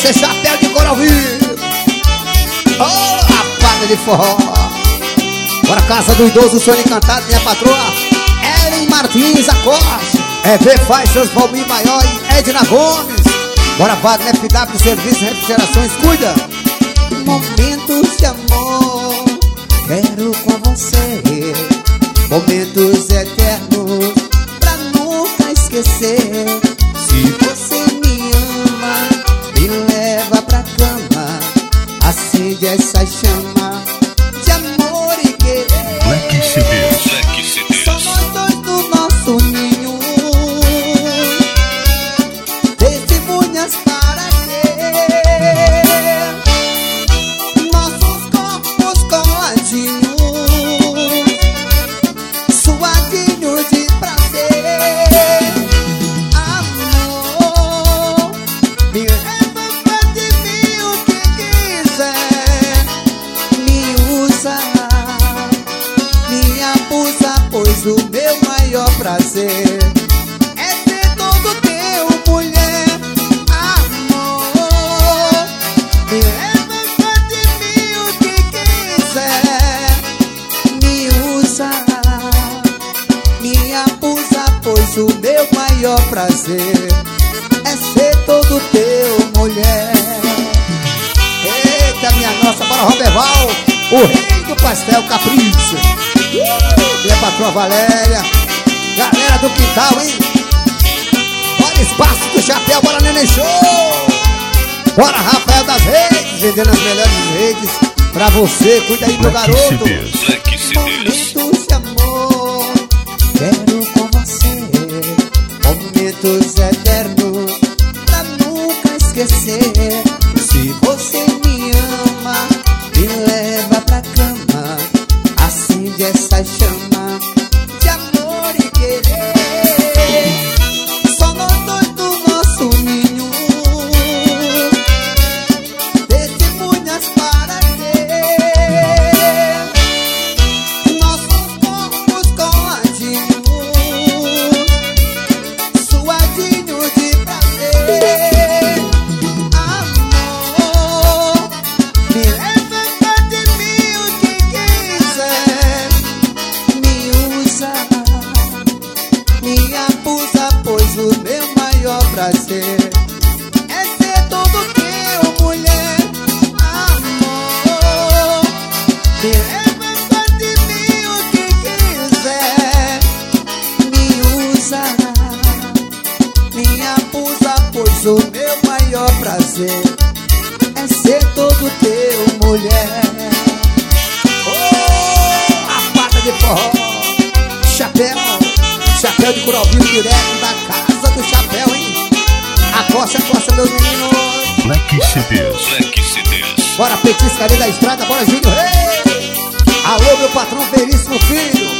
você, chapéu de couro ao vivo. Oh, rapada de forró. Bora, casa do idoso, sonho encantado, minha patroa Ellen Martins Acosta. EV Faixas, Valmir Maior e Edna Gomes. Bora, Wagner FW, Serviço de Refrigerações, cuida. Momentos de amor, quero com você. Momentos eternos, pra nunca esquecer. Se você me ama, me leva pra cama. Acende essa chama de amor e querer. Black CDs. Só nós dois no nosso ninho. Testemunhas para quê? Nossos corpos coladinhos, suadinho de prazer. Amor, me leva pra de mim o que quiser. Me usa, me abusa, pois o meu maior prazer é ser todo teu, mulher. Amor, me leva pra de mim o que quiser. Me usa, me abusa, pois o meu maior prazer é ser todo teu, mulher. Eita, minha nossa, bora, Roberval, o rei do pastel capricho. Minha patroa Valéria, galera do quintal, hein? Bora, Espaço do Chapéu, bora, Neném Show. Bora, Rafael das Redes, vendendo as melhores redes pra você, cuida aí do garoto. Black CDs. Momentos de amor, quero com você. Momentos eternos, pra nunca esquecer. Se você me ama, me leva pra cama. Acende essa chama de amor e querer. Só nós dois do nosso ninho. Testemunhas para quê? Nossos corpos coladinhos, suadinho de prazer. Amor, me leva pra de mim o que quiser. Me usa, me abusa, pois o meu maior prazer é ser todo teu, mulher. Amor, me leva pra de mim o que quiser. Me usa, me abusa, pois o meu maior prazer é ser todo teu, mulher. Oh, a pata de forró, chapéu, chapéu de couro ao vivo, direto da casa do chapéu, hein? Acosta, meus meninos. Black CDs. Bora, petiscaria da estrada, bora, Júnior Rei. Alô, meu patrão Veríssimo Filho.